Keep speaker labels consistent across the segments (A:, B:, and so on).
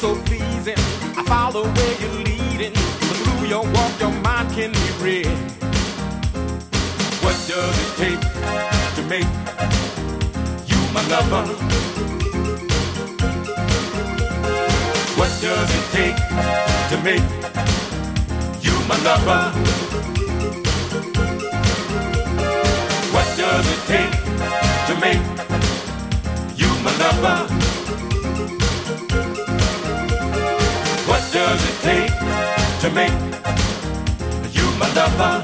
A: so pleasing. I follow where you're leading. But through your walk, your mind can be read. What does it take to make you my lover? What does it take to make you my lover? What does it take to make you my lover? What does it take to make you my lover?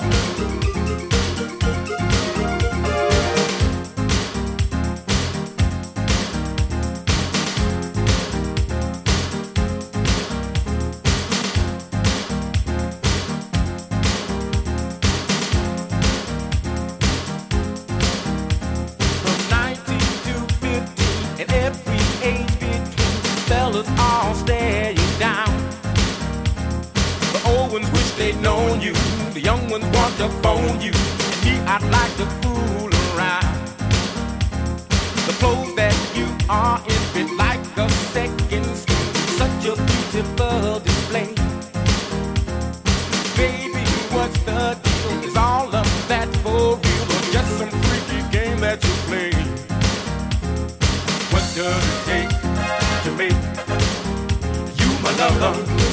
A: All stare you down. The old ones wish they'd known you. The young ones want to phone you. And me, I'd like to fool around. The clothes that you are in fit like a second skin. Such a beautiful display. Baby, what's the deal? Is all of that for real or just some freaky game that you play? What does it take to make my lover?